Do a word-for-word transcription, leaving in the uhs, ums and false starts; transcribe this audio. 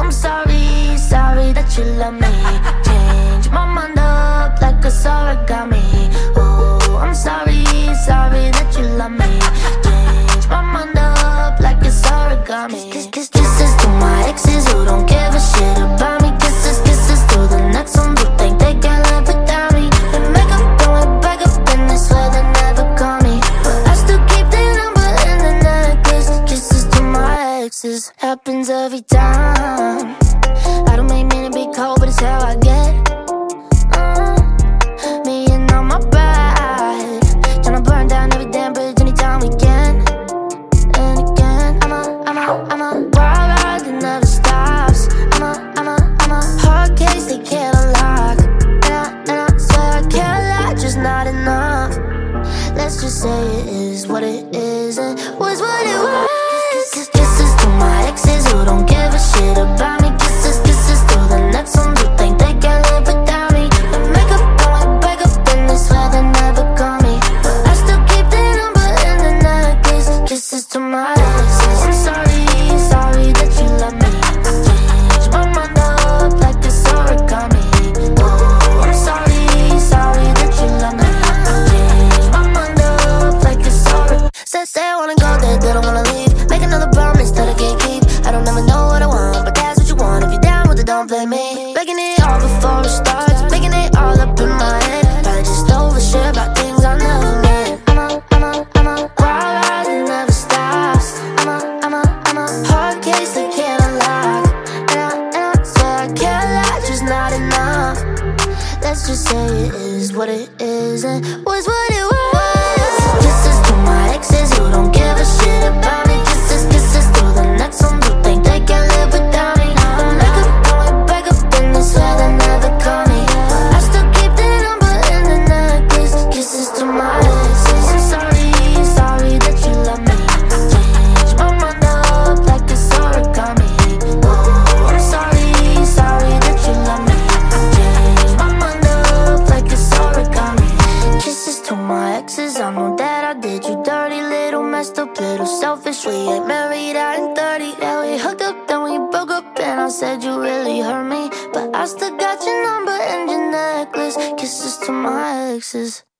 I'm sorry, sorry that you love me. Change my mind up like a origami. Oh, I'm sorry, sorry that you love me. Change my mind up like it's origami. Kiss, kiss, kisses to my exes who don't give a shit about me. Kisses, kisses to the next ones who think they can live without me. They make up, don't back up, and they swear they never call me, but I still keep their number in the necklace. Kisses to my exes, happens every time. I don't make men to be cold, but it's how I get. uh, Me and all my pride, tryna burn down every damn bridge anytime we can. And again, I'm a, I'm a, I'm a wild ride that never stops. I'm a, I'm a, I'm a hard case they can't unlock. And I, and I swear I can't lie, just not enough. Let's just say it is what it is and was what it was. Kisses to my exes who don't give a shit about me. Kisses, kisses to the next ones who think they can live without me. They make up, don't back up, and they swear they never call me, but I still keep their number in the necklace. Kisses to my exes. I'm sorry, sorry that you love me. Change my mind up like it's origami. Oh, I'm sorry, sorry that you love me. Change my mind up like it's origami. Said say I wanna go there, they don't wanna leave. Make another promise that I can't keep. I don't ever know what I want, but that's what you want. If you're down with it, don't blame me. Breaking it all before it starts, making it all up in my head. Probably just overshare about things I never meant. I'm a, I'm a, I'm a wild ride that never stops. I'm a, I'm a, I'm a hard case they can't unlock. And I, and I swear I can't lie, just not enough. Let's just say it is what it is and was what it was. Kisses to my exes who don't give a shit about me. Kisses, kisses to the next ones who think they can live without me. They make up, don't back up, and they swear they never call me, but I still keep their number in the necklace. Kisses to my exes. I'm sorry, sorry that you love me. Change my mind up like it's origami. Oh, I'm sorry, sorry that you love me. Change my mind up like it's origami. Kisses to my exes, I know that I did you dirty, little messed up, little selfish. We ain't married out in thirty. Yeah, we hooked up, then we broke up, and I said you really hurt me, but I still got your number and your necklace. Kisses to my exes.